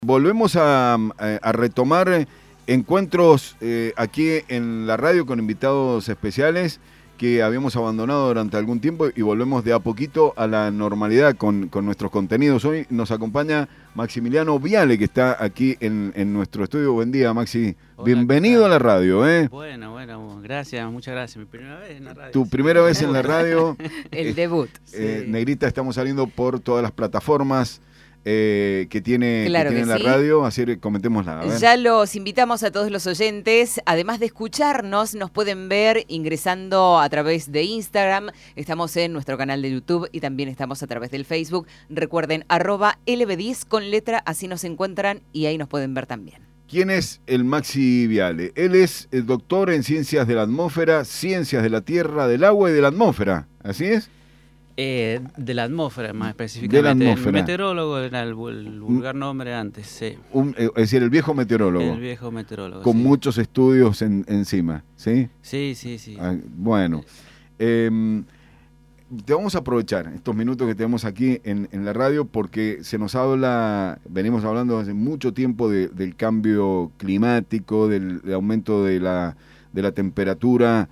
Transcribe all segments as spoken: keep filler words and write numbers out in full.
Volvemos a, a retomar encuentros eh, aquí en la radio con invitados especiales que habíamos abandonado durante algún tiempo y volvemos de a poquito a la normalidad con, con nuestros contenidos. Hoy nos acompaña Maximiliano Viale, que está aquí en, en nuestro estudio. Buen día, Maxi. Hola, bienvenido a la radio. ¿eh? Bueno, bueno, gracias, muchas gracias. Mi primera vez en la radio. Tu primera vez en la radio. El debut. Eh, sí. Negrita, estamos saliendo por todas las plataformas Eh, que tiene, claro que tiene que la sí. radio, así que comentémosla. A ver. Ya los invitamos a todos los oyentes, además de escucharnos, nos pueden ver ingresando a través de Instagram, estamos en nuestro canal de YouTube y también estamos a través del Facebook. Recuerden, arroba L B diez con letra, así nos encuentran y ahí nos pueden ver también. ¿Quién es el Maxi Viale? Él es el doctor en Ciencias de la Atmósfera, Ciencias de la Tierra, del Agua y de la Atmósfera, ¿así es? Eh, de la atmósfera, más específicamente. De la atmósfera. El meteorólogo era el, el vulgar nombre antes, sí. Un, es decir, el viejo meteorólogo. El viejo meteorólogo, Con sí. muchos estudios en, encima, ¿sí? Sí, sí, sí. Ah, bueno, eh, te vamos a aprovechar estos minutos que tenemos aquí en, en la radio porque se nos habla, venimos hablando hace mucho tiempo de, del cambio climático, del, del aumento de la, de la temperatura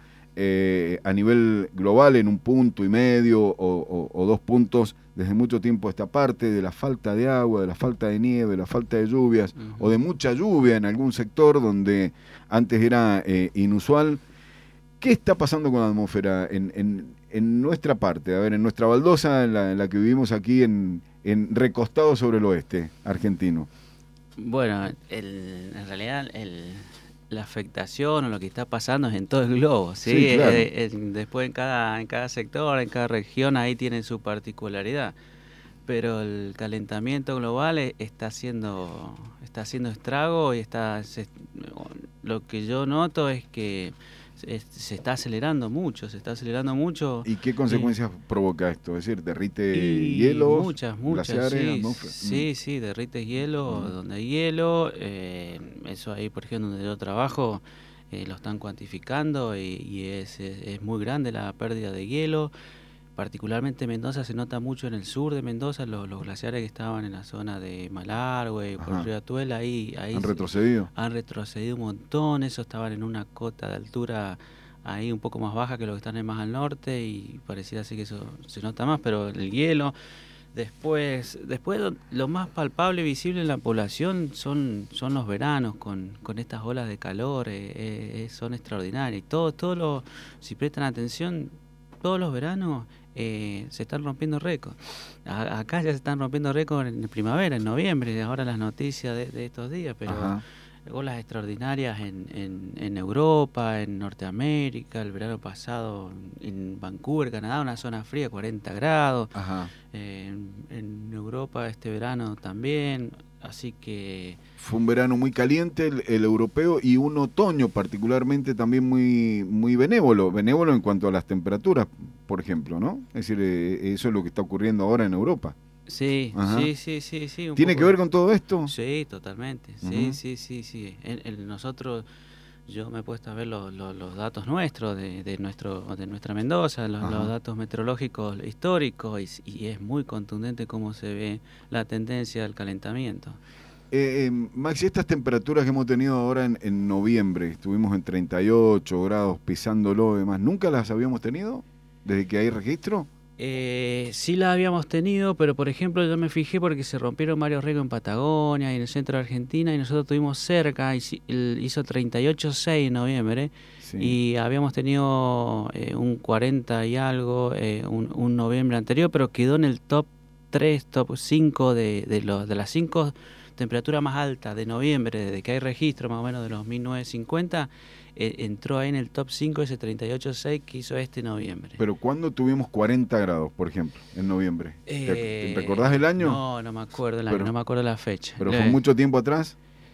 eh, a nivel global en un punto y medio o, o, o dos puntos desde mucho tiempo a esta parte, de la falta de agua, de la falta de nieve, de la falta de lluvias uh-huh. o de mucha lluvia en algún sector donde antes era eh, inusual. ¿Qué está pasando con la atmósfera en, en, en nuestra parte? A ver, en nuestra baldosa, en la, en la que vivimos aquí, en, en recostado sobre el oeste argentino. Bueno, el, en realidad el, la afectación o lo que está pasando es en todo el globo, ¿sí? Sí, claro. eh, eh, después en cada, en cada sector, en cada región, ahí tienen su particularidad. Pero el calentamiento global está haciendo, está haciendo estrago y está se, lo que yo noto es que Se, se está acelerando mucho, se está acelerando mucho. ¿Y qué consecuencias eh, provoca esto? Es decir, ¿derrite y hielo? Muchas, muchas, glaciares, sí, sí, sí, derrite hielo, mm. donde hay hielo, eh, eso ahí, por ejemplo, donde yo trabajo, eh, lo están cuantificando y, y es, es, es muy grande la pérdida de hielo. Particularmente Mendoza se nota mucho en el sur de Mendoza, los, los glaciares que estaban en la zona de Malargüe, por el río Atuel, ahí, ahí han retrocedido. Han retrocedido un montón, esos estaban en una cota de altura ahí un poco más baja que los que están más al norte y pareciera así que eso se nota más, pero el hielo. Después, después lo más palpable y visible en la población son, son los veranos con, con estas olas de calor, eh, eh, son extraordinarias. Y todo, todo lo, si prestan atención, todos los veranos eh, se están rompiendo récords. A, acá ya se están rompiendo récords en primavera, en noviembre, ahora las noticias de, de estos días, pero Ajá. olas extraordinarias en, en, en Europa, en Norteamérica, el verano pasado en Vancouver, Canadá, una zona fría, cuarenta grados. Ajá. Eh, en, en Europa este verano también, así que... Fue un verano muy caliente el, el europeo y un otoño particularmente también muy muy benévolo, benévolo en cuanto a las temperaturas, por ejemplo, ¿no? Es decir, eh, eso es lo que está ocurriendo ahora en Europa. Sí, Ajá. sí, sí, sí, sí. ¿Tiene poco... que ver con todo esto? Sí, totalmente, sí, uh-huh. sí, sí, sí. En, en nosotros, yo me he puesto a ver los, los, los datos nuestros, de, de nuestro de nuestra Mendoza, los, los datos meteorológicos históricos, y, y es muy contundente cómo se ve la tendencia del calentamiento. Eh, eh, Maxi, estas temperaturas que hemos tenido ahora en, en noviembre, estuvimos en treinta y ocho grados, pisándolo y demás, ¿nunca las habíamos tenido desde que hay registro? Eh, sí las habíamos tenido, pero por ejemplo yo me fijé porque se rompieron varios récords en Patagonia y en el centro de Argentina y nosotros tuvimos cerca, hizo treinta y ocho punto seis en noviembre sí. y habíamos tenido eh, un cuarenta y algo, eh, un, un noviembre anterior, pero quedó en el top tres, top cinco de, de, los, de las cinco temperaturas más altas de noviembre, desde que hay registro más o menos de los mil novecientos cincuenta, eh, entró ahí en el top cinco ese treinta y ocho punto seis que hizo este noviembre. ¿Pero cuándo tuvimos cuarenta grados, por ejemplo, en noviembre? Eh, ¿Te recordás el año? No, no me acuerdo el año, pero, no me acuerdo la fecha. ¿Pero fue eh, mucho tiempo atrás?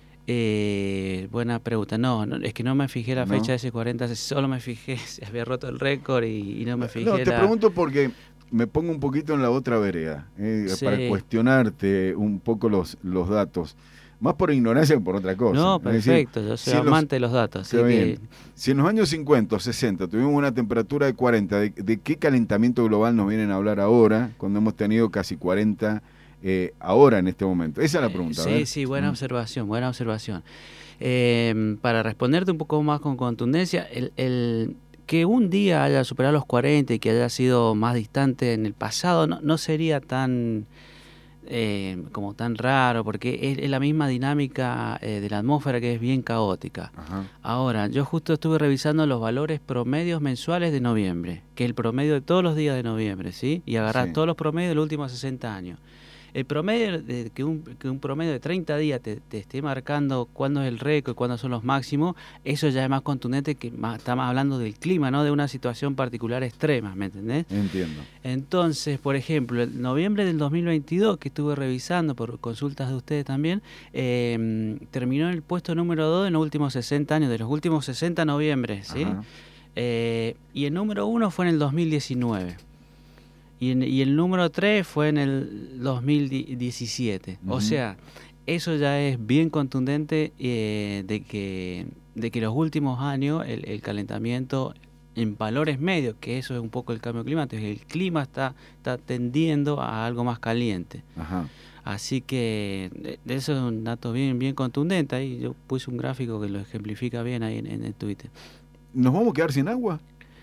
Eh, buena pregunta. No, no, es que no me fijé la ¿No? fecha de ese cuarenta, solo me fijé si había roto el récord y, y no me fijé No, te la... pregunto porque me pongo un poquito en la otra vereda, eh, sí. para cuestionarte un poco los, los datos. Más por ignorancia que por otra cosa. No, perfecto, decir, yo soy si amante los, de los datos. Así que... Si en los años cincuenta o sesenta tuvimos una temperatura de cuarenta, ¿de, de qué calentamiento global nos vienen a hablar ahora, cuando hemos tenido casi cuarenta eh, ahora en este momento? Esa es la pregunta. Sí, ¿ver? sí, buena Mm. observación, buena observación. Eh, para responderte un poco más con contundencia, el, el que un día haya superado los cuarenta y que haya sido más distante en el pasado no, no sería tan eh, como tan raro, porque es, es la misma dinámica eh, de la atmósfera, que es bien caótica. Ajá. Ahora, yo justo estuve revisando los valores promedios mensuales de noviembre, que es el promedio de todos los días de noviembre, ¿sí? Y agarrás Sí. todos los promedios de los últimos sesenta años. El promedio de que un, que un promedio de treinta días te, te esté marcando cuándo es el récord y cuándo son los máximos, eso ya es más contundente, que más, está más hablando del clima, no de una situación particular extrema, ¿me entendés? Entiendo. Entonces, por ejemplo, en noviembre del dos mil veintidós, que estuve revisando por consultas de ustedes también, eh, terminó en el puesto número dos en los últimos sesenta años, de los últimos sesenta noviembres, ¿sí? Ajá. Eh, y el número uno fue en el dos mil diecinueve. Y, en, y el número tres fue en el dos mil diecisiete. Ujú. O sea, eso ya es bien contundente eh, de que de que los últimos años el, el calentamiento en valores medios, que eso es un poco el cambio climático, el clima está, está tendiendo a algo más caliente. Ajá. Así que de- de eso es un dato bien, bien contundente. Ahí yo puse un gráfico que lo ejemplifica bien ahí en, en el Twitter. ¿Nos vamos a quedar sin agua?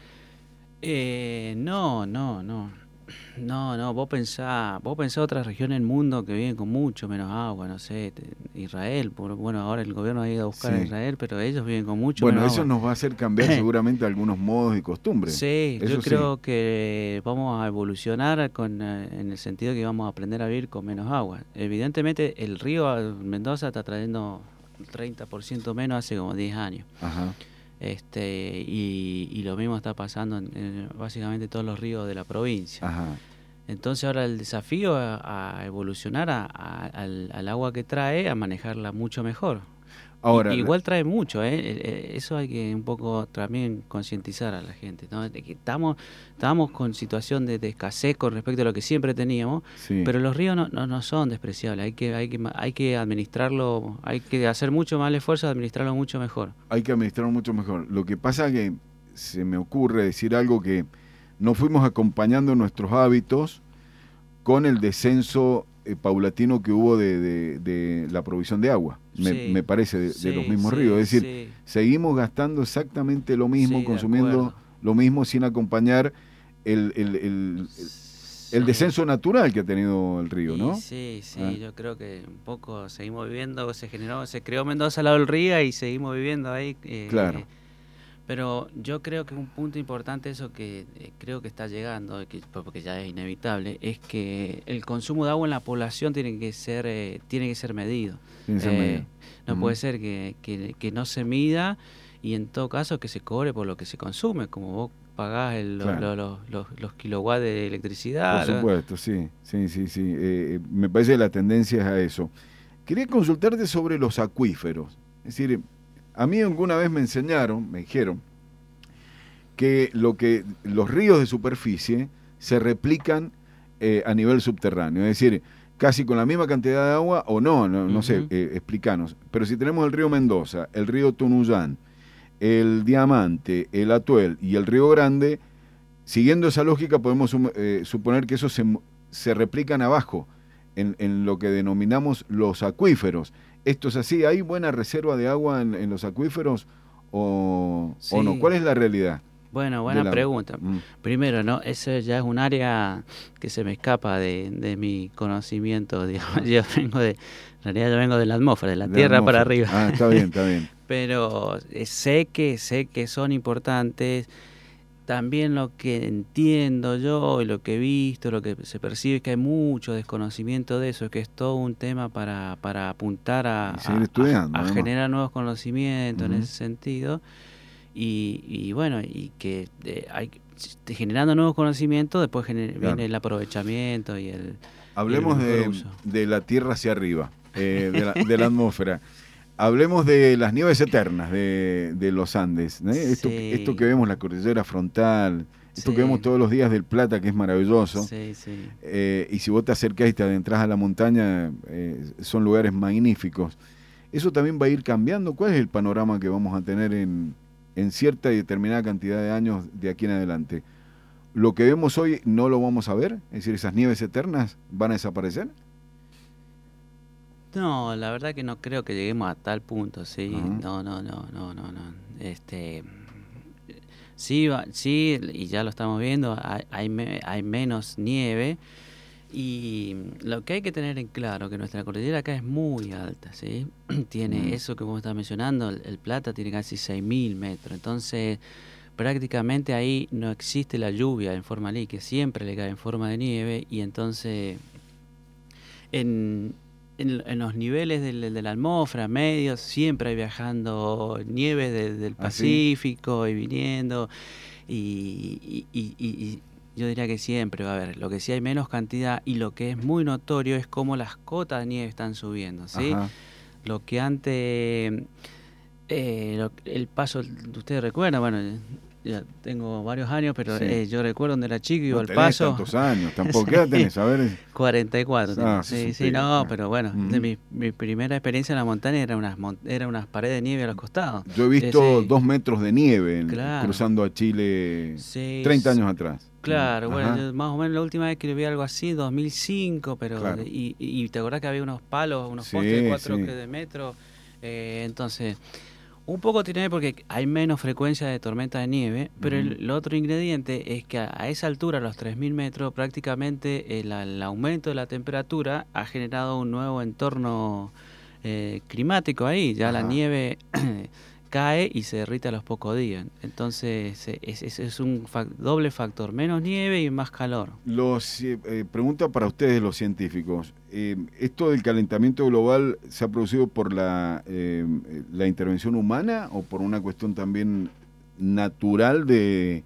Eh, no, no, no. No, no, vos pensás, vos pensás otras regiones del mundo que viven con mucho menos agua, no sé, te- Israel, por- bueno, ahora el gobierno ha ido a buscar Sí. a Israel, pero ellos viven con mucho Bueno, menos eso agua. nos va a hacer cambiar seguramente algunos modos y costumbres. Sí, Eso yo sí. creo que vamos a evolucionar con, eh, en el sentido que vamos a aprender a vivir con menos agua. Evidentemente el río a Mendoza está trayendo el treinta por ciento menos hace como diez años. Ajá. Este, y, y lo mismo está pasando en, en básicamente todos los ríos de la provincia. Ajá. Entonces ahora el desafío a, a evolucionar a- a- al, al agua que trae, a manejarla mucho mejor. Ahora, I- igual trae mucho, ¿eh? Eh, eh, eso hay que un poco también concientizar a la gente, ¿no? De que estamos, estamos con situación de, de escasez con respecto a lo que siempre teníamos, sí. pero los ríos no, no, no son despreciables, hay que, hay que, ma- hay que administrarlo, hay que hacer mucho más el esfuerzo de administrarlo mucho mejor. hay que administrar mucho mejor. Lo que pasa es que se me ocurre decir algo que no fuimos acompañando nuestros hábitos con el descenso eh, paulatino que hubo de, de- de la provisión de agua, me, Sí, me parece, de, de sí, los mismos sí, ríos. Es decir, sí. seguimos gastando exactamente lo mismo, Sí, de consumiendo acuerdo. lo mismo sin acompañar el, el, el- el- el Sí. descenso natural que ha tenido el río, Y ¿no? Sí, sí, Ah. yo creo que un poco seguimos viviendo, se generó, se creó Mendoza al lado del río y seguimos viviendo ahí. eh, Claro. Pero yo creo que un punto importante, eso que eh, creo que está llegando, que, porque ya es inevitable, es que el consumo de agua en la población tiene que ser, eh, tiene que ser medido. Tiene que ser Eh, medido. No Ujú. puede ser que, que, que no se mida y en todo caso que se cobre por lo que se consume, como vos pagás el- lo- Claro. lo- los, los, los kilowatts de electricidad. Por lo- supuesto, sí, sí, sí, sí. Eh, eh, me parece que la tendencia es a eso. Quería consultarte sobre los acuíferos. Es decir, a mí alguna vez me enseñaron, me dijeron, que lo que los ríos de superficie se replican eh, a nivel subterráneo. Es decir, casi con la misma cantidad de agua o no, no, no sé, Ujú. eh, explícanos. Pero si tenemos el río Mendoza, el río Tunuyán, el Diamante, el Atuel y el Río Grande, siguiendo esa lógica podemos sum- eh, suponer que esos se, mu- se replican abajo, en, en lo que denominamos los acuíferos. ¿Esto es así? ¿Hay buena reserva de agua en, en los acuíferos o, o no? Sí. ¿Cuál es la realidad? Bueno, buena de la- pregunta. Mm, Primero, ¿no? Eso ya es un área que se me escapa de, de mi conocimiento, digamos. Yo vengo de, en realidad yo vengo de la atmósfera, de la de tierra para atmósfera. arriba. Ah, está bien, está bien. Pero eh, sé que, sé que son importantes. También lo que entiendo yo y lo que he visto, lo que se percibe es que hay mucho desconocimiento de eso, que es todo un tema para, para apuntar a, Y seguir a- estudiando, a- a además. generar nuevos conocimientos Ujú. en ese sentido. Y, y bueno, y que eh, hay que- generando nuevos conocimientos, después gener- Claro. viene el aprovechamiento y el... Hablemos el mejor de, uso. de la tierra hacia arriba, eh, de, la, de la atmósfera. Hablemos de las nieves eternas de, de los Andes. ¿eh? Esto, Sí. esto que vemos, la cordillera frontal, esto Sí. que vemos todos los días del Plata, que es maravilloso. Sí, sí. Eh, y si vos te acercás y te adentras a la montaña, eh, son lugares magníficos. ¿Eso también va a ir cambiando? ¿Cuál es el panorama que vamos a tener en, en cierta y determinada cantidad de años de aquí en adelante? ¿Lo que vemos hoy no lo vamos a ver? Es decir, ¿esas nieves eternas van a desaparecer? No, la verdad que no creo que lleguemos a tal punto, sí. Ajá. No, no, no, no, no, no. Este, sí, va- sí, y ya lo estamos viendo, hay, hay, me- hay menos nieve. Y lo que hay que tener en claro, que nuestra cordillera acá es muy alta, ¿sí? Tiene Mm. eso que vos estás mencionando, el, el Plata tiene casi seis mil metros, entonces prácticamente ahí no existe la lluvia en forma líquida, siempre le cae en forma de nieve y entonces en, en, en los niveles del- de la atmósfera, medios, siempre hay viajando nieve de- del ¿Ah, sí? Pacífico y viniendo y, y- y- y- y yo diría que siempre va a haber. Lo que sí hay menos cantidad y lo que es muy notorio es cómo las cotas de nieve están subiendo, ¿sí? Ajá. Lo que antes, eh, lo- el paso, ustedes recuerdan, bueno, ya tengo varios años, pero Sí. eh, yo recuerdo donde era chico, iba No al tenés paso. tantos años, tampoco. ¿Qué edad tenés? A ver. cuarenta y cuatro tengo. Ah, sos Sí, un sí, pibe, no, claro. pero bueno, de Ujú. mi, mi primera experiencia en la montaña era unas, mon- era unas paredes de nieve a los costados. Yo he visto Ese- dos metros de nieve en- Claro. cruzando a Chile Sí, treinta sí. años atrás. Claro, Ajá. bueno, yo más o menos la última vez que vi algo así, dos mil cinco, pero Claro. y, y te acordás que había unos palos, unos Sí, postes de cuatro sí. que de metro, eh, entonces un poco tiene porque hay menos frecuencia de tormenta de nieve, pero Ujú. el, el otro ingrediente es que a, a esa altura, a los tres mil metros, prácticamente el, el aumento de la temperatura ha generado un nuevo entorno eh, climático ahí, ya la Ajá. nieve cae y se derrite a los pocos días. Entonces eh, es, es, es un fac- doble factor, menos nieve y más calor. Los, eh, eh, pregunta para ustedes los científicos. Eh, ¿Esto del calentamiento global se ha producido por la, eh, la intervención humana o por una cuestión también natural de,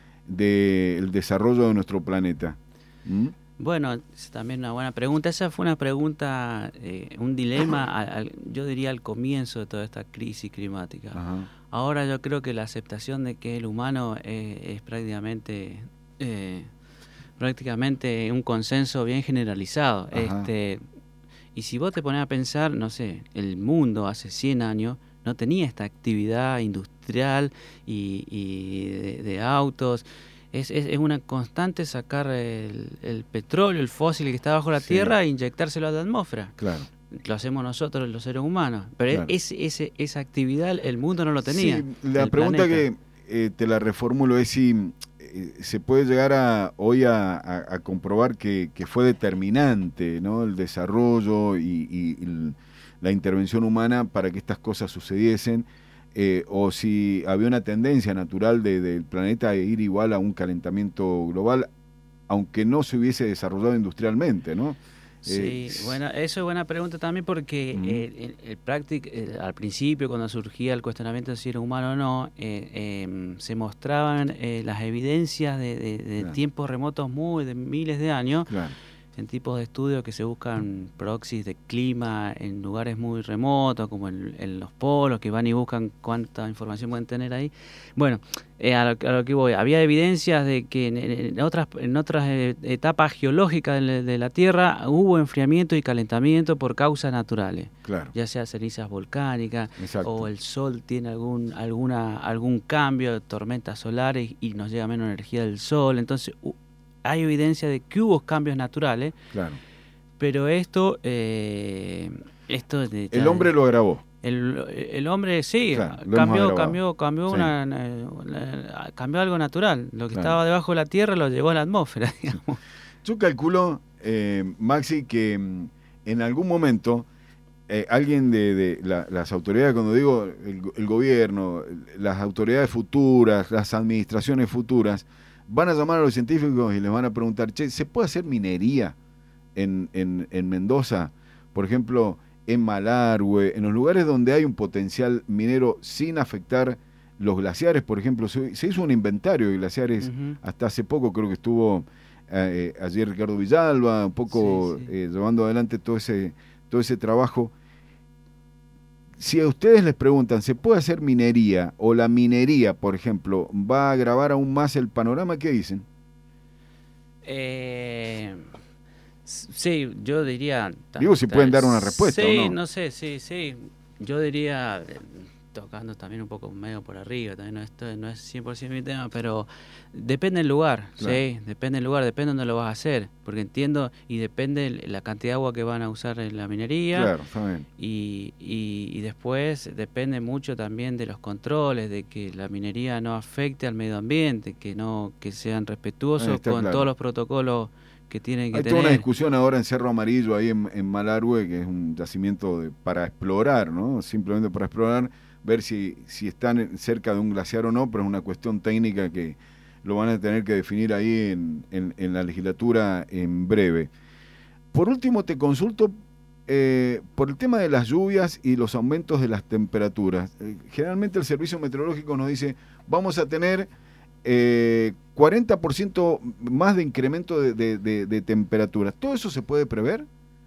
de el desarrollo de nuestro planeta? ¿Mm? Bueno, es también una buena pregunta. Esa fue una pregunta, eh, un dilema, al- al- yo diría al comienzo de toda esta crisis climática. Ajá. Ahora yo creo que la aceptación de que el humano eh, es prácticamente eh, prácticamente un consenso bien generalizado. Ajá. Este, y si vos te pones a pensar, no sé, el mundo hace cien años no tenía esta actividad industrial y, y de, de autos. Es, es, es una constante sacar el, el petróleo, el fósil que está bajo la Sí. tierra e inyectárselo a la atmósfera. Claro. Lo hacemos nosotros, los seres humanos. Pero Claro. ese, ese, esa actividad el mundo no lo tenía. Sí, la el pregunta planeta. que eh, te la reformulo es si eh, se puede llegar a hoy a, a- a comprobar que, que fue determinante, ¿no? El desarrollo y, y el- la intervención humana para que estas cosas sucediesen, eh, o si había una tendencia natural de- del planeta a ir igual a un calentamiento global, aunque no se hubiese desarrollado industrialmente, ¿no? Sí, Eh, bueno, eso es buena pregunta también porque Ujú. eh, el, el práctic- eh, al principio, cuando surgía el cuestionamiento de si era humano o no, eh, eh, se mostraban eh, las evidencias de, de- de Claro. tiempos remotos muy de miles de años Claro. en tipos de estudios que se buscan proxies de clima en lugares muy remotos, como en, en los polos, que van y buscan cuánta información pueden tener ahí. Bueno, eh, a, lo, a lo que voy, había evidencias de que en, en otras, en otras eh, etapas geológicas de, la- de la Tierra hubo enfriamiento y calentamiento por causas naturales, Claro. ya sea cenizas volcánicas Exacto. o el Sol tiene algún, alguna, algún cambio, tormentas solares y nos llega menos energía del Sol. Entonces, hu- hay evidencia de que hubo cambios naturales, Claro. pero esto, eh, esto de- El hombre lo agravó. el, el hombre sí Claro, lo hemos cambió, agravado. cambió, cambió Sí. una, eh, una- cambió algo natural. Lo que Claro. estaba debajo de la tierra lo llevó a la atmósfera, digamos. Yo calculo, eh, Maxi, que mm, en algún momento eh, alguien de, de la- las autoridades, cuando digo el, go- el gobierno, las autoridades futuras, las administraciones futuras, van a llamar a los científicos y les van a preguntar, che, ¿se puede hacer minería en, en, en Mendoza? Por ejemplo, en Malargüe, en los lugares donde hay un potencial minero sin afectar los glaciares, por ejemplo. Se, se hizo un inventario de glaciares Ujú. hasta hace poco, creo que estuvo eh, ayer Ricardo Villalba, un poco Sí, sí. eh, llevando adelante todo ese, todo ese trabajo. Si a ustedes les preguntan, ¿se puede hacer minería o la minería, por ejemplo, va a agravar aún más el panorama? ¿Qué dicen? Eh, s- sí, yo diría... ta- Digo, si ta- pueden dar una respuesta o Sí, no. no sé, sí, sí. Yo diría, eh, tocando también un poco medio por arriba, también no, esto no es cien por ciento mi tema, pero depende del lugar, claro. ¿sí? Depende del lugar, depende de dónde lo vas a hacer, porque entiendo, y depende la cantidad de agua que van a usar en la minería, claro, está bien. Y, y, y después depende mucho también de los controles, de que la minería no afecte al medio ambiente, que no que sean respetuosos con claro. todos los protocolos que tienen que Hay tener. Hay toda una discusión ahora en Cerro Amarillo, ahí en, en Malargüe, que es un yacimiento de, para explorar, ¿no? Simplemente para explorar, ver si, si están cerca de un glaciar o no, pero es una cuestión técnica que lo van a tener que definir ahí en, en, en la legislatura en breve. Por último, te consulto eh, por el tema de las lluvias y los aumentos de las temperaturas. Eh, generalmente el Servicio Meteorológico nos dice, vamos a tener Eh, cuarenta por ciento más de incremento de, de, de, de temperatura. ¿Todo eso se puede prever?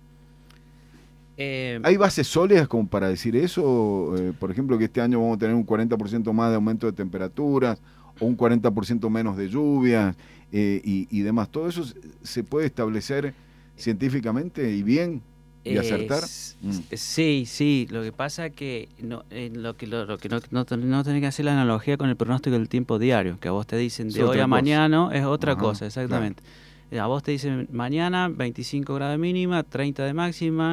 Eh, ¿Hay bases sólidas como para decir eso? Eh, por ejemplo, que este año vamos a tener un cuarenta por ciento más de aumento de temperaturas o un cuarenta por ciento menos de lluvias eh, y, y demás. ¿Todo eso se puede establecer científicamente y bien? ¿Y acertar? Eh, mm. Sí, sí. Lo que pasa es que no, eh, lo que, lo, lo que no, no, no tenés que hacer la analogía con el pronóstico del tiempo diario, que a vos te dicen de hoy a mañana es otra Ajá, cosa, exactamente. Claro. A vos te dicen mañana veinticinco grados de mínima, treinta de máxima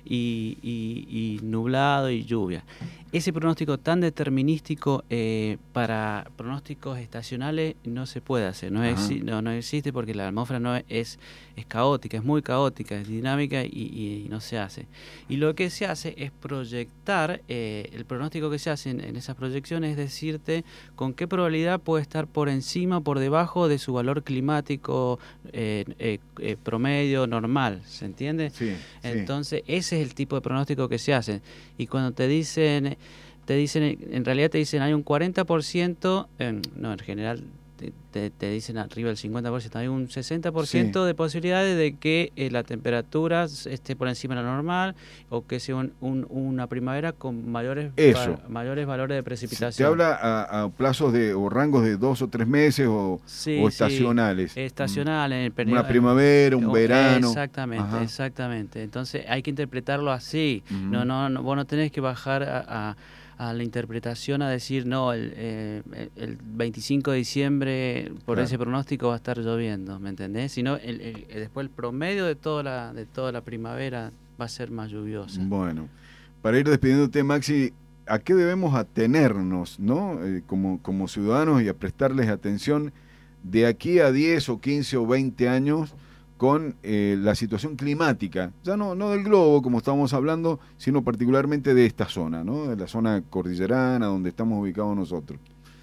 y, y, y nublado y lluvia. Ese pronóstico tan determinístico eh, para pronósticos estacionales no se puede hacer, no, es, no, no existe porque la atmósfera no es, es, es caótica, es muy caótica, es dinámica y, y, y no se hace. Y lo que se hace es proyectar, eh, el pronóstico que se hace en, en esas proyecciones es decirte con qué probabilidad puede estar por encima o por debajo de su valor climático eh, eh, eh, promedio normal, ¿se entiende? Sí, Entonces sí. ese es el tipo de pronóstico que se hace. Y cuando te dicen... te dicen, en realidad te dicen hay un cuarenta por ciento, eh, no, en general te, te, te dicen arriba del cincuenta por ciento, hay un sesenta por ciento sí. de posibilidades de que eh, la temperatura esté por encima de lo normal o que sea un, un, una primavera con mayores, Eso. va, mayores valores de precipitación. Se habla a, a plazos de o rangos de dos o tres meses o, sí, o estacionales. Sí, estacionales. Mm. Una primavera, un verano. Exactamente, Ajá. exactamente. Entonces hay que interpretarlo así. Mm. No, no, no, vos no tenés que bajar a... a a la interpretación a decir no, el, eh, el veinticinco de diciembre por claro. ese pronóstico va a estar lloviendo, ¿me entendés? Sino el, el, el, después el promedio de toda la de toda la primavera va a ser más lluviosa. Bueno, para ir despidiéndote, Maxi, ¿a qué debemos atenernos, no? Eh, como, como ciudadanos y a prestarles atención de aquí a diez o quince o veinte años con eh, la situación climática, ya no, no del globo como estábamos hablando, sino particularmente de esta zona, ¿no? De la zona cordillerana donde estamos ubicados nosotros.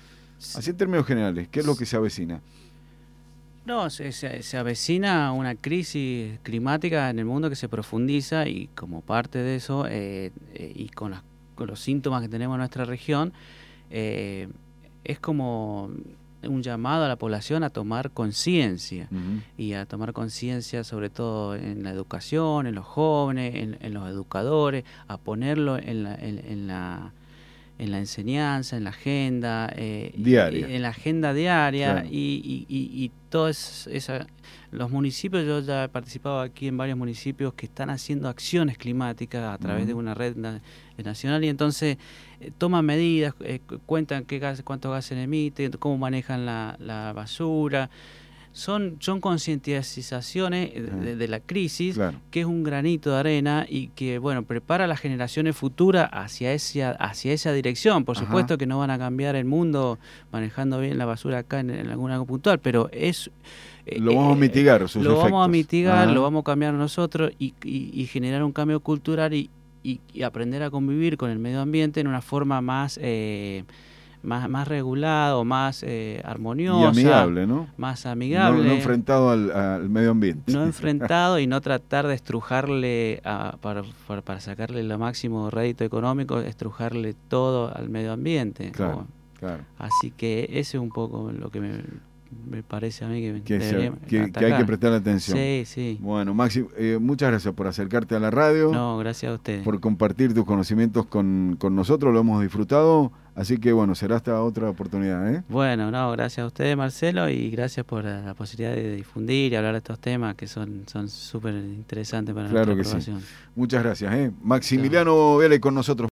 Así en términos generales, ¿qué es lo que se avecina? No, se, se, se avecina una crisis climática en el mundo que se profundiza y como parte de eso eh, eh, y con, las, con los síntomas que tenemos en nuestra región, eh, es como... un llamado a la población a tomar conciencia uh-huh. y a tomar conciencia sobre todo en la educación, en los jóvenes, en, en los educadores, a ponerlo en la, en, en la, en la enseñanza, en la agenda eh, diaria, y, en la agenda diaria claro. y, y, y, y todos esa, los municipios, yo ya he participado aquí en varios municipios que están haciendo acciones climáticas a través uh-huh. de una red na- nacional y entonces eh, toman medidas, eh, cuentan qué gas, cuántos gases emiten, cómo manejan la, la basura. Son, son concientizaciones uh-huh. de, de la crisis, claro. que es un granito de arena y que bueno prepara a las generaciones futuras hacia esa, hacia esa dirección. Por Ajá. supuesto que no van a cambiar el mundo manejando bien la basura acá en, en algún algo puntual, pero es... Lo vamos a mitigar sus Lo efectos. vamos a mitigar, Ajá. lo vamos a cambiar nosotros y, y, y generar un cambio cultural y, y, y aprender a convivir con el medio ambiente en una forma más eh, más, más regulada o más eh, armoniosa. Y amigable, ¿no? Más amigable. No, no enfrentado al, al medio ambiente. No enfrentado y no tratar de estrujarle, a, para, para, para sacarle lo máximo rédito económico, estrujarle todo al medio ambiente. Claro, como, claro. Así que ese es un poco lo que me... me parece a mí que, que, se, que, que hay que prestar atención. Sí, sí. Bueno, Maxi, eh, muchas gracias por acercarte a la radio. No, gracias a ustedes. Por compartir tus conocimientos con, con nosotros, lo hemos disfrutado. Así que bueno, será hasta otra oportunidad, ¿eh? Bueno, no, gracias a ustedes, Marcelo, y gracias por la, la posibilidad de difundir y hablar de estos temas que son son súper interesantes para claro nuestra que población. Sí. Muchas gracias, ¿eh? Maximiliano Viale con nosotros.